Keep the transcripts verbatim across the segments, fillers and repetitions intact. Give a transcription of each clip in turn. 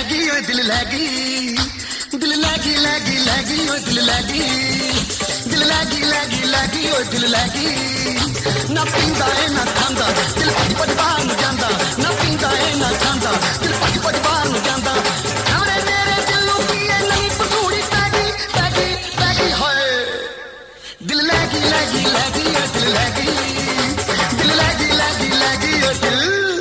लैगी ओ दिल लैगी दिल लैगी लैगी लैगी ओ दिल लैगी दिल लैगी लैगी लैगी ओ दिल लैगी ना पींदा है ना खांदा दिल भज भज बाहर न जांदा ना पींदा है ना खांदा दिल भज भज बाहर न जांदा हमरे मेरे दिल नूं कीए नहीं पसूड़ी पैगी पैगी पैगी होए दिल लैगी लैगी लैगी ओ दिल लैगी दिल लैगी लैगी लैगी ओ दिल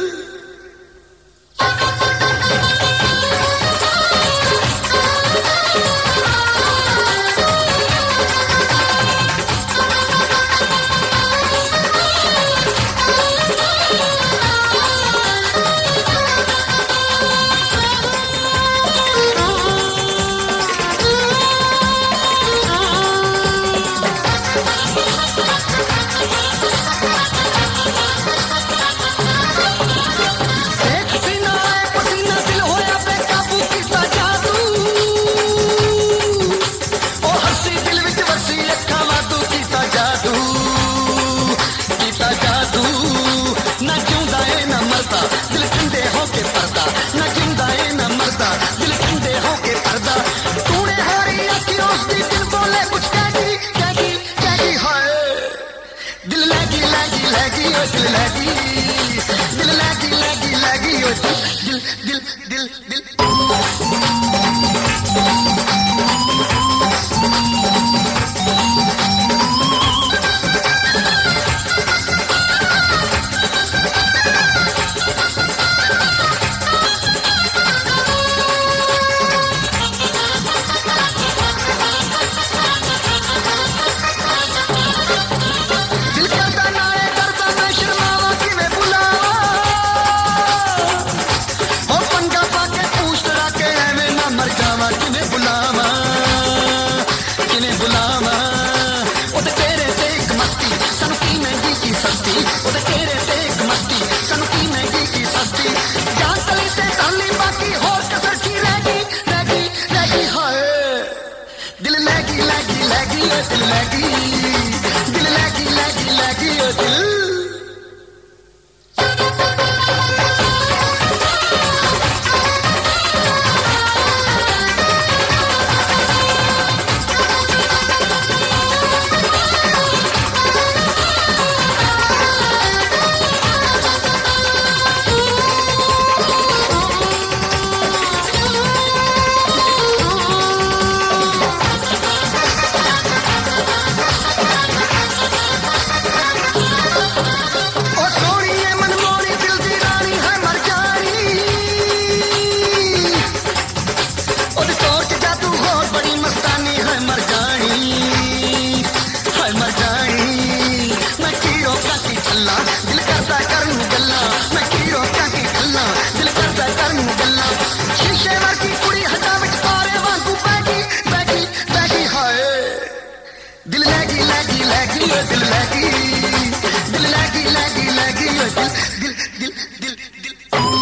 दिल लैगी दिल लैगी लैगी लैगी ओ दिल दिल दिल दिल दिल लैगी लैगी लैगी ओ दिल लैगी दिल लैगी लैगी लैगी ओ दिल दिल लैगी लैगी लैगी ओ दिल लैगी दिल लैगी लैगी लैगी ओ दिल दिल दिल दिल दिल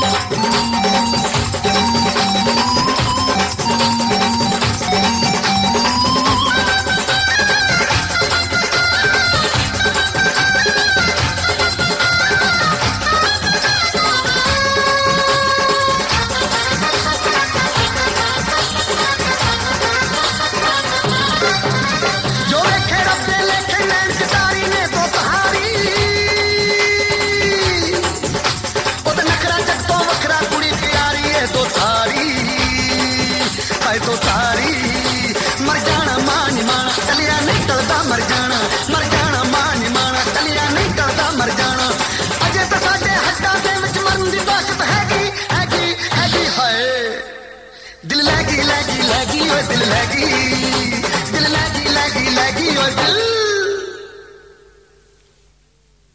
तो सारी मर जाना मान माना चलिया नहीं टलदा मर जाना मर जाना मान माना चलिया नहीं टलदा मर जाना अजे तो साडे हड्डां दे विच मरन दी ताकत हैगी हैगी हैगी हाय दिल लैगी लैगी लैगी ओ दिल लैगी दिल लैगी लैगी लैगी ओ दिल